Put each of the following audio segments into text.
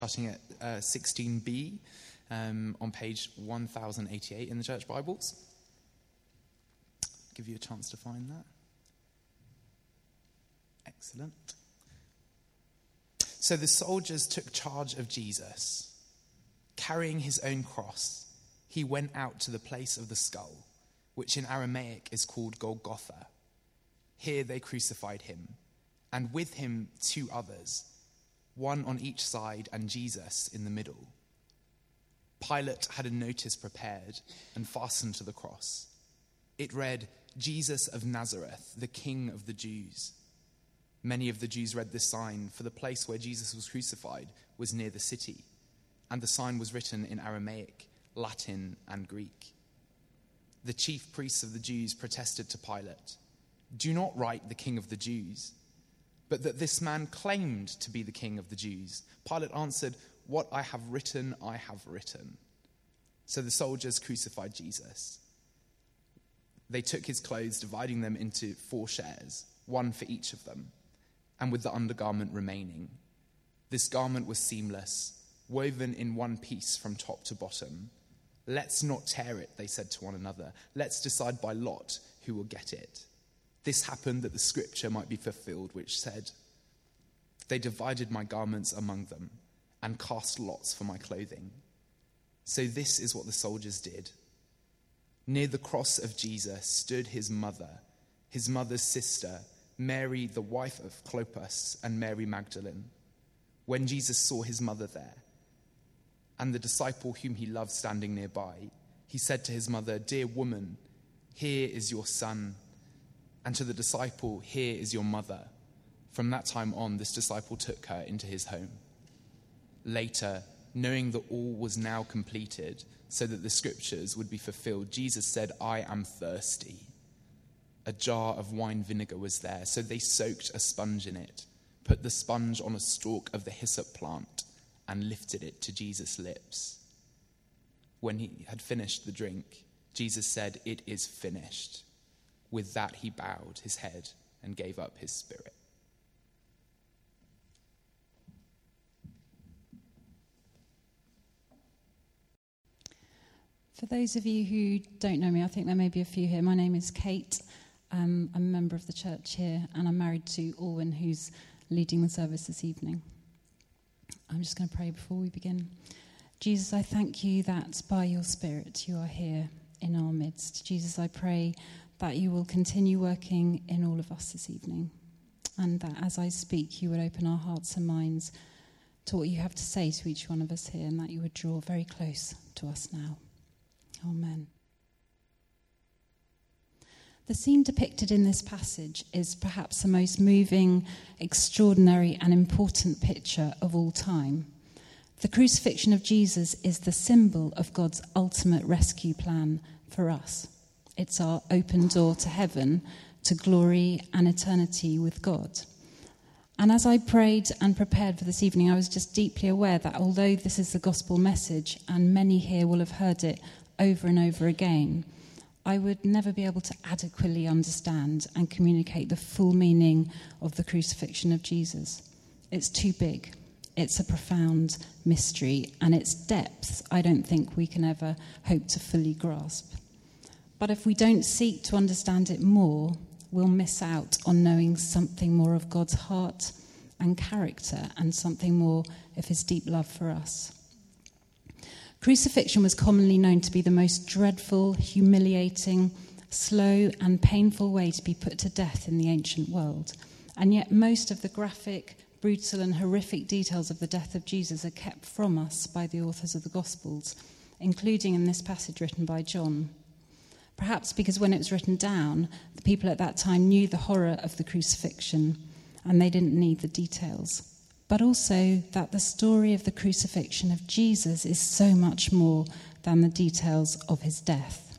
starting at 16b on page 1088 in the Church Bibles. Give you a chance to find that. Excellent. So the soldiers took charge of Jesus. Carrying his own cross, he went out to the place of the skull, which in Aramaic is called Golgotha. Here they crucified him, and with him 2 others, one on each side and Jesus in the middle. Pilate had a notice prepared and fastened to the cross. It read, "Jesus of Nazareth, the King of the Jews." Many of the Jews read this sign, for the place where Jesus was crucified was near the city, and the sign was written in Aramaic, Latin, and Greek. The chief priests of the Jews protested to Pilate, "Do not write the King of the Jews," but that this man claimed to be the King of the Jews. Pilate answered, "What I have written, I have written." So the soldiers crucified Jesus. They took his clothes, dividing them into 4 shares, one for each of them, and with the undergarment remaining. This garment was seamless, woven in one piece from top to bottom. "Let's not tear it," they said to one another. "Let's decide by lot who will get it." This happened that the scripture might be fulfilled, which said, "They divided my garments among them and cast lots for my clothing." So this is what the soldiers did. Near the cross of Jesus stood his mother's sister, Mary, the wife of Clopas, and Mary Magdalene. When Jesus saw his mother there, and the disciple whom he loved standing nearby, he said to his mother, "Dear woman, here is your son," and to the disciple, "Here is your mother." From that time on, this disciple took her into his home. Later, knowing that all was now completed, so that the scriptures would be fulfilled, Jesus said, "I am thirsty." A jar of wine vinegar was there, so they soaked a sponge in it, put the sponge on a stalk of the hyssop plant, and lifted it to Jesus' lips. When he had finished the drink, Jesus said, "It is finished." With that he bowed his head and gave up his spirit. For those of you who don't know me, I think there may be a few here. My name is Kate. I'm a member of the church here, and I'm married to Alwyn, who's leading the service this evening. I'm just going to pray before we begin. Jesus, I thank you that by your Spirit you are here in our midst. Jesus, I pray that you will continue working in all of us this evening, and that as I speak, you would open our hearts and minds to what you have to say to each one of us here, and that you would draw very close to us now. Amen. The scene depicted in this passage is perhaps the most moving, extraordinary, and important picture of all time. The crucifixion of Jesus is the symbol of God's ultimate rescue plan for us. It's our open door to heaven, to glory and eternity with God. And as I prayed and prepared for this evening, I was just deeply aware that although this is the gospel message, and many here will have heard it over and over again, I would never be able to adequately understand and communicate the full meaning of the crucifixion of Jesus. It's too big. It's a profound mystery, and its depths I don't think we can ever hope to fully grasp. But if we don't seek to understand it more, we'll miss out on knowing something more of God's heart and character, and something more of his deep love for us. Crucifixion was commonly known to be the most dreadful, humiliating, slow and painful way to be put to death in the ancient world. And yet most of the graphic, brutal and horrific details of the death of Jesus are kept from us by the authors of the Gospels, including in this passage written by John. Perhaps because when it was written down, the people at that time knew the horror of the crucifixion and they didn't need the details. But also that the story of the crucifixion of Jesus is so much more than the details of his death.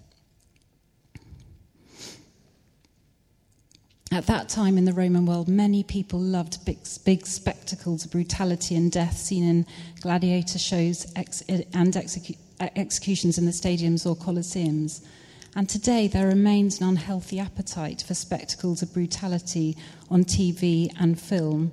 At that time in the Roman world, many people loved big spectacles of brutality and death seen in gladiator shows and executions in the stadiums or colosseums. And today there remains an unhealthy appetite for spectacles of brutality on TV and film,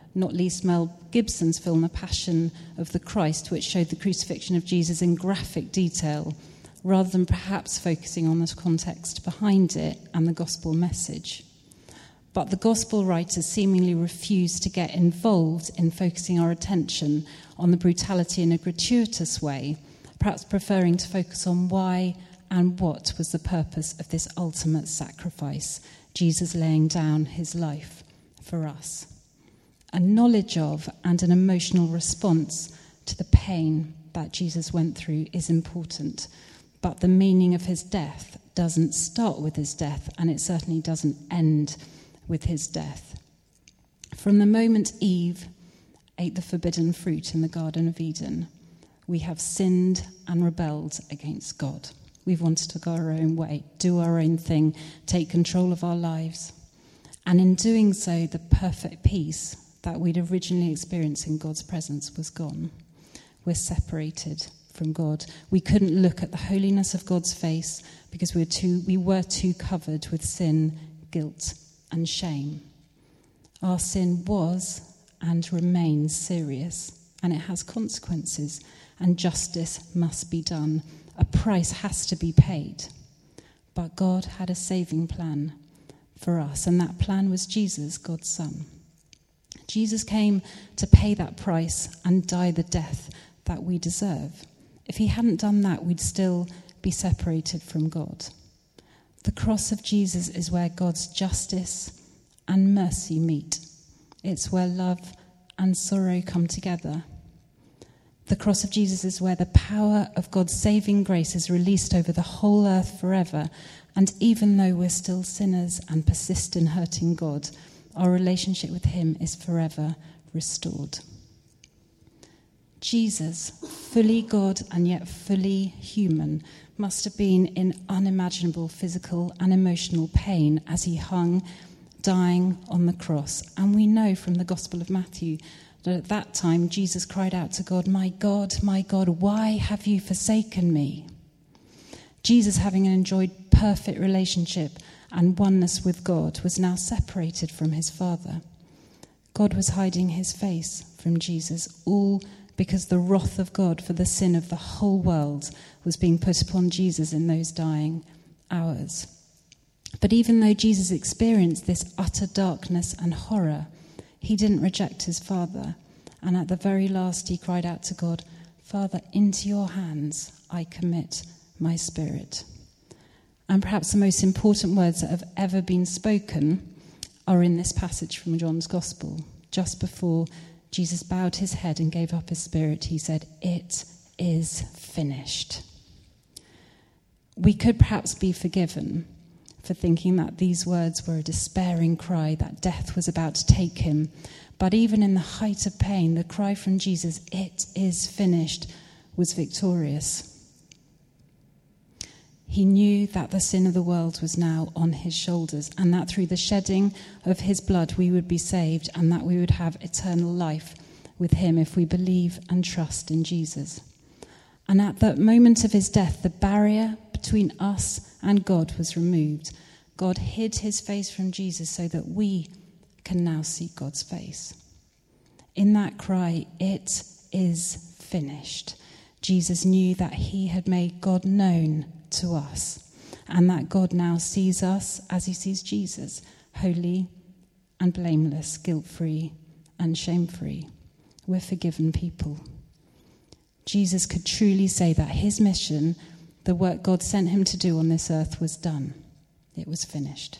not least Mel Gibson's film, The Passion of the Christ, which showed the crucifixion of Jesus in graphic detail, rather than perhaps focusing on the context behind it and the gospel message. But the gospel writers seemingly refused to get involved in focusing our attention on the brutality in a gratuitous way, perhaps preferring to focus on why and what was the purpose of this ultimate sacrifice, Jesus laying down his life for us. A knowledge of and an emotional response to the pain that Jesus went through is important, but the meaning of his death doesn't start with his death, and it certainly doesn't end with his death. From the moment Eve ate the forbidden fruit in the Garden of Eden, we have sinned and rebelled against God. We've wanted to go our own way, do our own thing, take control of our lives. And in doing so, the perfect peace that we'd originally experienced in God's presence was gone. We're separated from God. We couldn't look at the holiness of God's face because we were too covered with sin, guilt, and shame. Our sin was and remains serious, and it has consequences, and justice must be done. A price has to be paid. But God had a saving plan for us, and that plan was Jesus, God's Son. Jesus came to pay that price and die the death that we deserve. If he hadn't done that, we'd still be separated from God. The cross of Jesus is where God's justice and mercy meet. It's where love and sorrow come together. The cross of Jesus is where the power of God's saving grace is released over the whole earth forever. And even though we're still sinners and persist in hurting God, our relationship with him is forever restored. Jesus, fully God and yet fully human, must have been in unimaginable physical and emotional pain as he hung, dying on the cross. And we know from the Gospel of Matthew that at that time Jesus cried out to God, my God, why have you forsaken me?" Jesus, having enjoyed perfect relationship and oneness with God, was now separated from his Father. God was hiding his face from Jesus, all because the wrath of God for the sin of the whole world was being put upon Jesus in those dying hours. But even though Jesus experienced this utter darkness and horror, he didn't reject his Father. And at the very last, he cried out to God, "Father, into your hands I commit my spirit." And perhaps the most important words that have ever been spoken are in this passage from John's Gospel. Just before Jesus bowed his head and gave up his spirit, he said, "It is finished." We could perhaps be forgiven for thinking that these words were a despairing cry, that death was about to take him. But even in the height of pain, the cry from Jesus, "It is finished," was victorious. He knew that the sin of the world was now on his shoulders, and that through the shedding of his blood we would be saved, and that we would have eternal life with him if we believe and trust in Jesus. And at the moment of his death, the barrier between us and God was removed. God hid his face from Jesus so that we can now see God's face. In that cry, "It is finished," Jesus knew that he had made God known to us, and that God now sees us as he sees Jesus, holy and blameless, guilt-free and shame-free. We're forgiven people. Jesus could truly say that his mission, the work God sent him to do on this earth, was done. It was finished.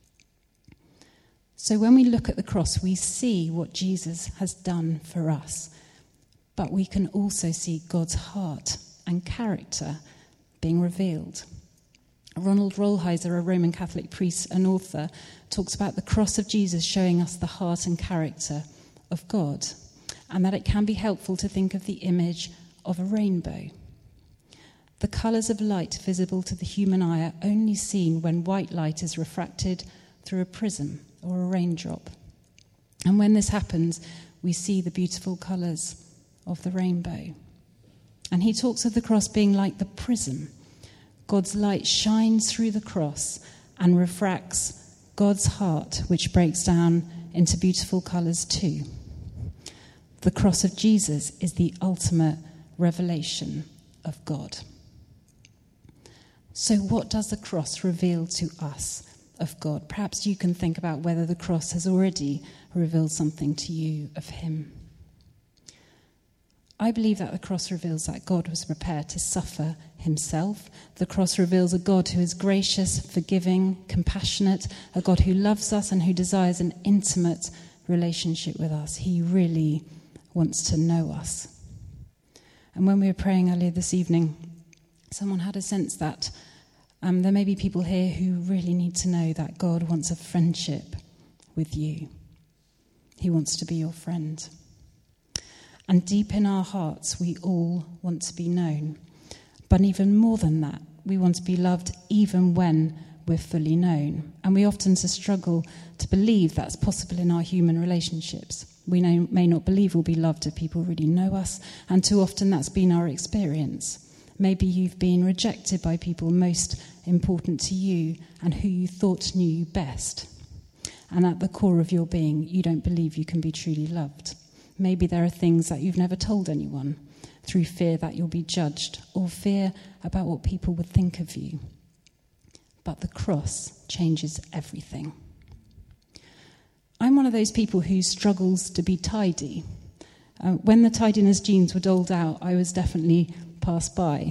So when we look at the cross, we see what Jesus has done for us, but we can also see God's heart and character being revealed. Ronald Rolheiser, a Roman Catholic priest and author, talks about the cross of Jesus showing us the heart and character of God, and that it can be helpful to think of the image of a rainbow. The colours of light visible to the human eye are only seen when white light is refracted through a prism or a raindrop. And when this happens, we see the beautiful colours of the rainbow. And he talks of the cross being like the prism. God's light shines through the cross and refracts God's heart, which breaks down into beautiful colours too. The cross of Jesus is the ultimate revelation of God. So what does the cross reveal to us of God? Perhaps you can think about whether the cross has already revealed something to you of him. I believe that the cross reveals that God was prepared to suffer himself. The cross reveals a God who is gracious, forgiving, compassionate, a God who loves us and who desires an intimate relationship with us. He really wants to know us. And when we were praying earlier this evening, someone had a sense that there may be people here who really need to know that God wants a friendship with you. He wants to be your friend. And deep in our hearts, we all want to be known. But even more than that, we want to be loved even when we're fully known. And we often struggle to believe that's possible in our human relationships. We may not believe we'll be loved if people really know us, and too often that's been our experience. Maybe you've been rejected by people most important to you and who you thought knew you best. And at the core of your being, you don't believe you can be truly loved. Maybe there are things that you've never told anyone through fear that you'll be judged or fear about what people would think of you. But the cross changes everything. I'm one of those people who struggles to be tidy. When the tidiness genes were doled out, I was definitely passed by.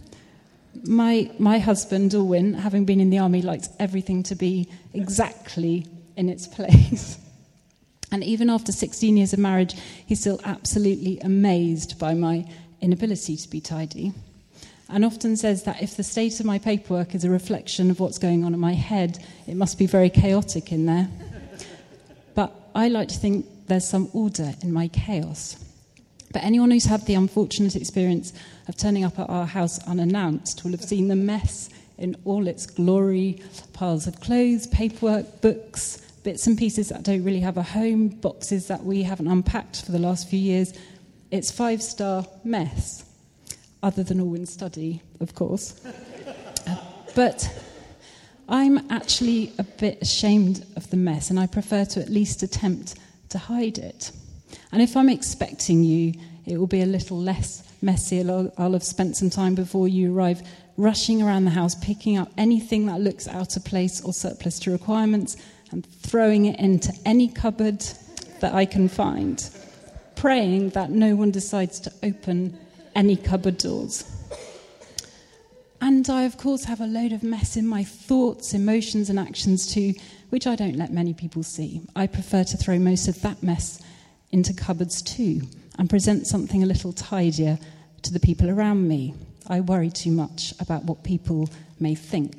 My husband, Alwyn, having been in the army, liked everything to be exactly in its place. And even after 16 years of marriage, he's still absolutely amazed by my inability to be tidy. And often says that if the state of my paperwork is a reflection of what's going on in my head, it must be very chaotic in there. But I like to think there's some order in my chaos. But anyone who's had the unfortunate experience of turning up at our house unannounced will have seen the mess in all its glory: piles of clothes, paperwork, books, bits and pieces that don't really have a home, boxes that we haven't unpacked for the last few years. It's 5-star mess, other than Alwyn's study, of course. But I'm actually a bit ashamed of the mess, and I prefer to at least attempt to hide it. And if I'm expecting you, it will be a little less messy. I'll have spent some time before you arrive rushing around the house, picking up anything that looks out of place or surplus to requirements and throwing it into any cupboard that I can find, praying that no one decides to open any cupboard doors. And I, of course, have a load of mess in my thoughts, emotions and actions too, which I don't let many people see. I prefer to throw most of that mess into cupboards too and present something a little tidier to the people around me. I worry too much about what people may think.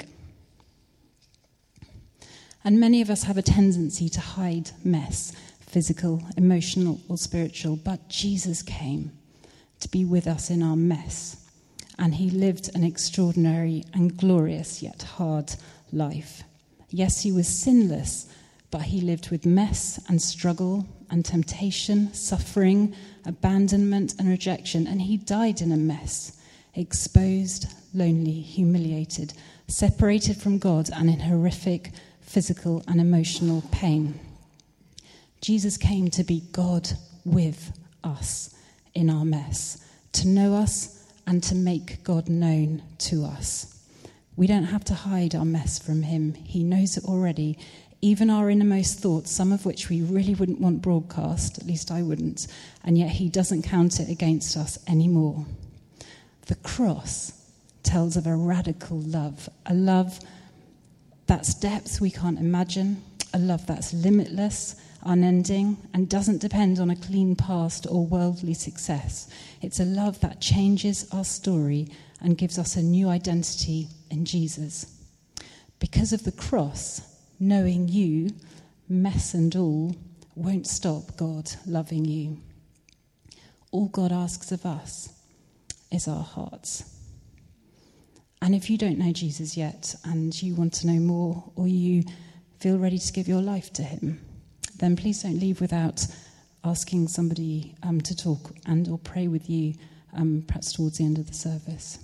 And many of us have a tendency to hide mess, physical, emotional or spiritual, but Jesus came to be with us in our mess. And he lived an extraordinary and glorious yet hard life. Yes, he was sinless, but he lived with mess and struggle and temptation, suffering, abandonment and rejection. And he died in a mess, exposed, lonely, humiliated, separated from God and in horrific physical and emotional pain. Jesus came to be God with us in our mess, to know us and to make God known to us. We don't have to hide our mess from him. He knows it already, even our innermost thoughts, some of which we really wouldn't want broadcast, at least I wouldn't, and yet he doesn't count it against us anymore. The cross tells of a radical love, a love that's depth we can't imagine, a love that's limitless, unending, and doesn't depend on a clean past or worldly success. It's a love that changes our story and gives us a new identity in Jesus. Because of the cross, knowing you, mess and all, won't stop God loving you. All God asks of us is our hearts. And if you don't know Jesus yet and you want to know more, or you feel ready to give your life to him, then please don't leave without asking somebody to talk and or pray with you, perhaps towards the end of the service.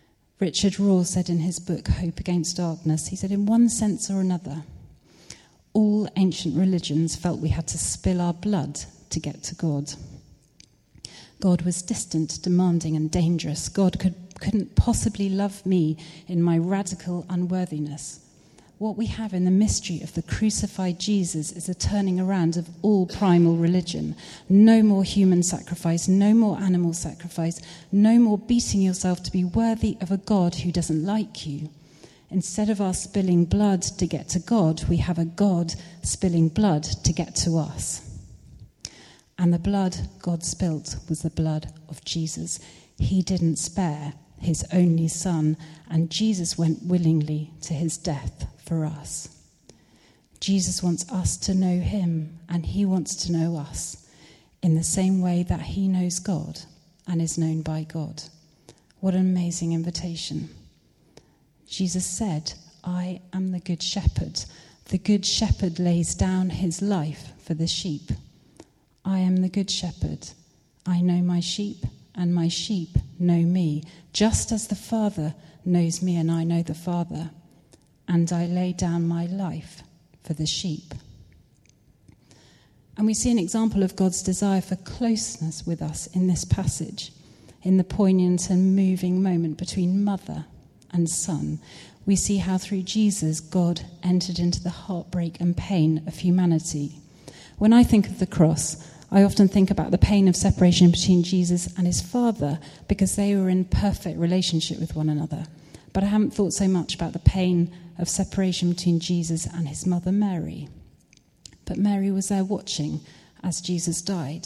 Richard Rohr said in his book, Hope Against Darkness, he said, in one sense or another, All ancient religions felt we had to spill our blood to get to God. God was distant, demanding, and dangerous. God couldn't possibly love me in my radical unworthiness. What we have in the mystery of the crucified Jesus is a turning around of all primal religion. No more human sacrifice, no more animal sacrifice, no more beating yourself to be worthy of a God who doesn't like you. Instead of our spilling blood to get to God, we have a God spilling blood to get to us. And the blood God spilt was the blood of Jesus. He didn't spare his only son, and Jesus went willingly to his death for us. Jesus wants us to know him, and he wants to know us in the same way that he knows God and is known by God. What an amazing invitation. Jesus said, I am the good shepherd. The good shepherd lays down his life for the sheep. I am the good shepherd. I know my sheep, and my sheep know me, just as the Father knows me and I know the Father. And I lay down my life for the sheep. And we see an example of God's desire for closeness with us in this passage, in the poignant and moving moment between mother and son. We see how through Jesus, God entered into the heartbreak and pain of humanity. When I think of the cross, I often think about the pain of separation between Jesus and his Father, because they were in perfect relationship with one another. But I haven't thought so much about the pain of separation between Jesus and his mother Mary. But Mary was there watching as Jesus died.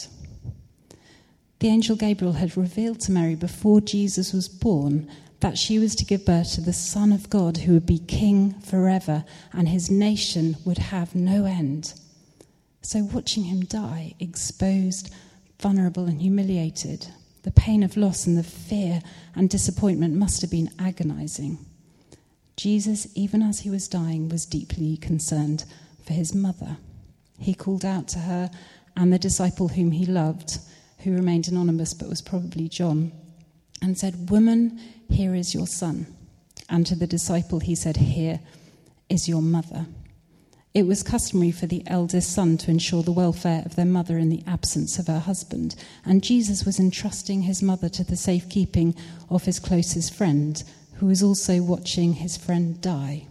The angel Gabriel had revealed to Mary before Jesus was born that she was to give birth to the Son of God, who would be king forever, and his nation would have no end. So watching him die, exposed, vulnerable and humiliated, the pain of loss and the fear and disappointment must have been agonizing. Jesus, even as he was dying, was deeply concerned for his mother. He called out to her and the disciple whom he loved, who remained anonymous but was probably John, and said, "Woman, here is your son." And to the disciple he said, "Here is your mother." It was customary for the eldest son to ensure the welfare of their mother in the absence of her husband, and Jesus was entrusting his mother to the safekeeping of his closest friend, who was also watching his friend die.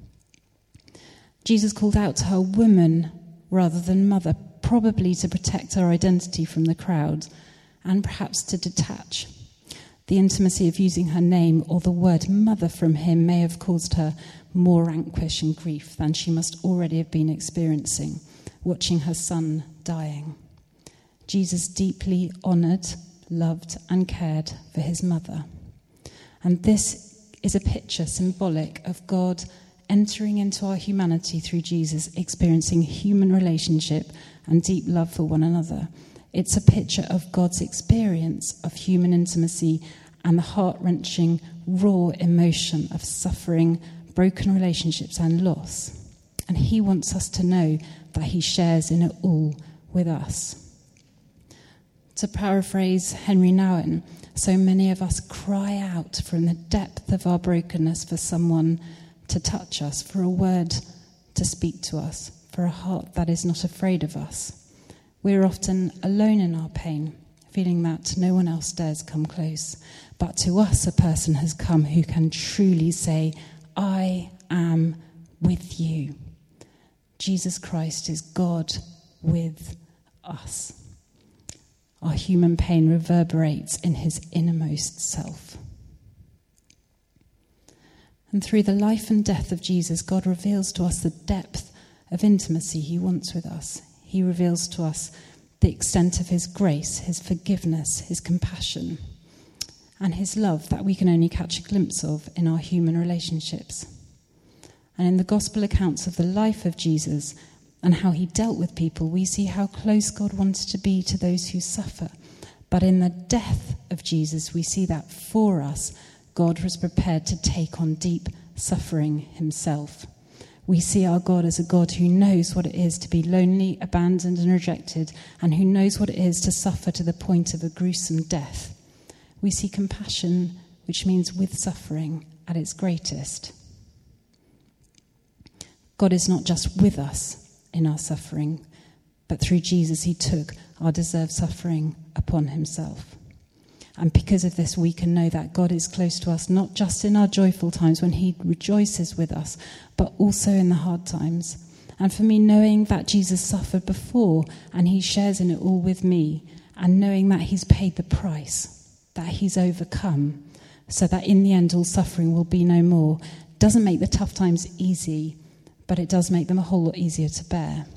Jesus called out to her "woman" rather than "mother," probably to protect her identity from the crowd, and perhaps to detach. The intimacy of using her name or the word mother from him may have caused her more anguish and grief than she must already have been experiencing, watching her son dying. Jesus deeply honoured, loved and cared for his mother. And this is a picture symbolic of God entering into our humanity through Jesus, experiencing human relationship and deep love for one another. It's a picture of God's experience of human intimacy and the heart-wrenching, raw emotion of suffering, broken relationships and loss. And he wants us to know that he shares in it all with us. To paraphrase Henry Nouwen, so many of us cry out from the depth of our brokenness for someone to touch us, for a word to speak to us, for a heart that is not afraid of us. We're often alone in our pain, feeling that no one else dares come close. But to us, a person has come who can truly say, "I am with you." Jesus Christ is God with us. Our human pain reverberates in his innermost self. And through the life and death of Jesus, God reveals to us the depth of intimacy he wants with us. He reveals to us the extent of his grace, his forgiveness, his compassion, and his love that we can only catch a glimpse of in our human relationships. And in the gospel accounts of the life of Jesus and how he dealt with people, we see how close God wants to be to those who suffer. But in the death of Jesus, we see that for us, God was prepared to take on deep suffering himself. We see our God as a God who knows what it is to be lonely, abandoned and rejected, and who knows what it is to suffer to the point of a gruesome death. We see compassion, which means with suffering, at its greatest. God is not just with us, in our suffering, but through Jesus he took our deserved suffering upon himself. And because of this, we can know that God is close to us, not just in our joyful times when he rejoices with us, but also in the hard times. And for me, knowing that Jesus suffered before and he shares in it all with me, and knowing that he's paid the price, that he's overcome, so that in the end all suffering will be no more, doesn't make the tough times easy, but it does make them a whole lot easier to bear.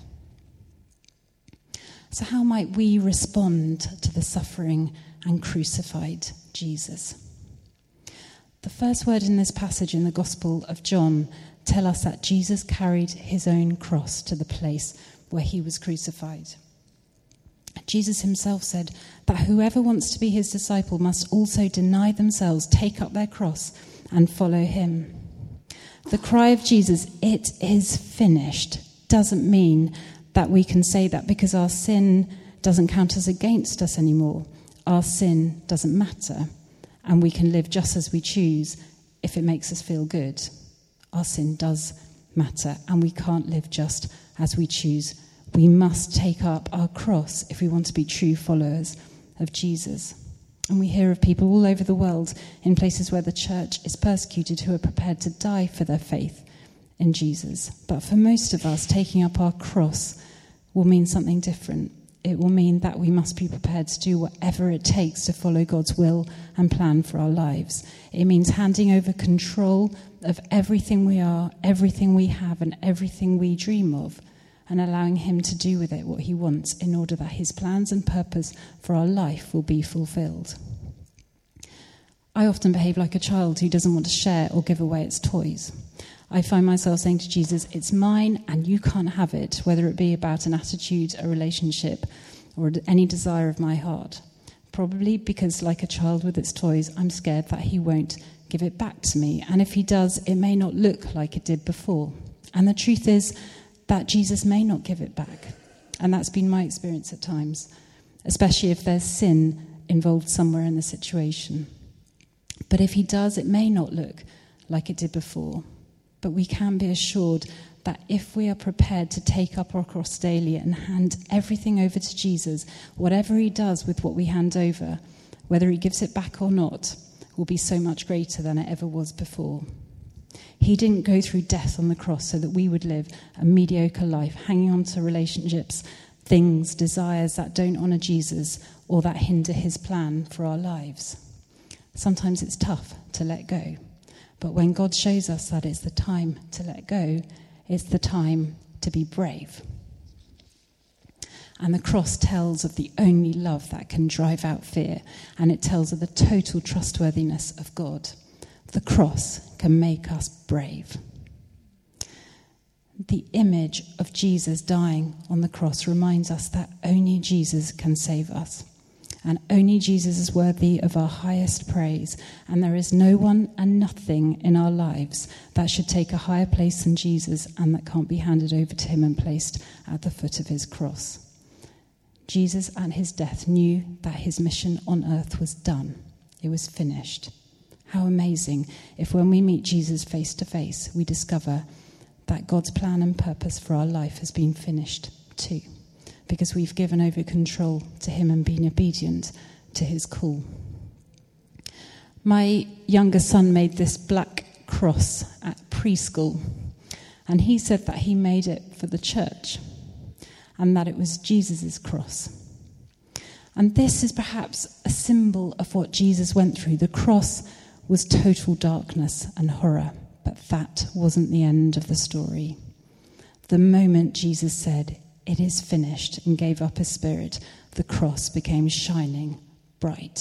So how might we respond to the suffering and crucified Jesus? The first word in this passage in the Gospel of John tell us that Jesus carried his own cross to the place where he was crucified. Jesus himself said that whoever wants to be his disciple must also deny themselves, take up their cross, and follow him. The cry of Jesus, "It is finished," doesn't mean that we can say that because our sin doesn't count as against us anymore. Our sin doesn't matter, and we can live just as we choose if it makes us feel good. Our sin does matter, and we can't live just as we choose. We must take up our cross if we want to be true followers of Jesus. And we hear of people all over the world in places where the church is persecuted who are prepared to die for their faith in Jesus. But for most of us, taking up our cross will mean something different. It will mean that we must be prepared to do whatever it takes to follow God's will and plan for our lives. It means handing over control of everything we are, everything we have, and everything we dream of, and allowing him to do with it what he wants in order that his plans and purpose for our life will be fulfilled. I often behave like a child who doesn't want to share or give away its toys. I find myself saying to Jesus, "It's mine and you can't have it," whether it be about an attitude, a relationship, or any desire of my heart. Probably because, like a child with its toys, I'm scared that he won't give it back to me. And if he does, it may not look like it did before. And the truth is that Jesus may not give it back. And that's been my experience at times, especially if there's sin involved somewhere in the situation. But if he does, it may not look like it did before. But we can be assured that if we are prepared to take up our cross daily and hand everything over to Jesus, whatever he does with what we hand over, whether he gives it back or not, will be so much greater than it ever was before. He didn't go through death on the cross so that we would live a mediocre life, hanging on to relationships, things, desires that don't honour Jesus or that hinder his plan for our lives. Sometimes it's tough to let go. But when God shows us that it's the time to let go, it's the time to be brave. And the cross tells of the only love that can drive out fear, and it tells of the total trustworthiness of God. The cross can make us brave. The image of Jesus dying on the cross reminds us that only Jesus can save us. And only Jesus is worthy of our highest praise. And there is no one and nothing in our lives that should take a higher place than Jesus and that can't be handed over to him and placed at the foot of his cross. Jesus at his death knew that his mission on earth was done. It was finished. How amazing if when we meet Jesus face to face, we discover that God's plan and purpose for our life has been finished too, because we've given over control to him and been obedient to his call. My younger son made this black cross at preschool, and he said that he made it for the church and that it was Jesus' cross. And this is perhaps a symbol of what Jesus went through. The cross was total darkness and horror, but that wasn't the end of the story. The moment Jesus said, "It is finished," and gave up his spirit, the cross became shining bright.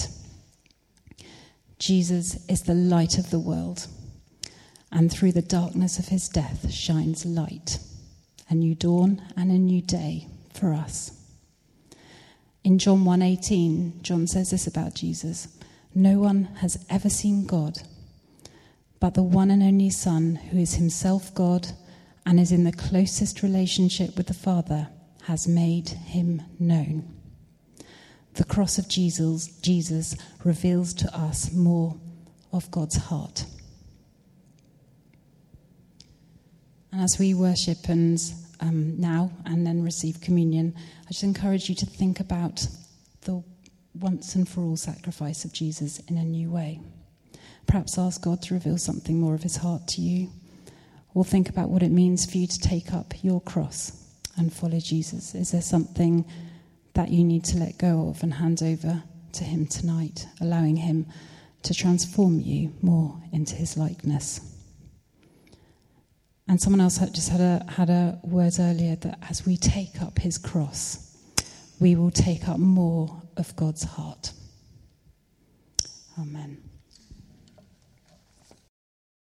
Jesus is the light of the world, and through the darkness of his death shines light, a new dawn and a new day for us. In John 1:18, John says this about Jesus: "No one has ever seen God, but the one and only Son, who is himself God and is in the closest relationship with the Father, has made him known." The cross of Jesus reveals to us more of God's heart. And as we worship and now and then receive communion, I just encourage you to think about the once and for all sacrifice of Jesus in a new way. Perhaps ask God to reveal something more of his heart to you, or think about what it means for you to take up your cross and follow Jesus. Is there something that you need to let go of and hand over to him tonight, allowing him to transform you more into his likeness? And someone else just had a word earlier that as we take up his cross, we will take up more of God's heart. Amen.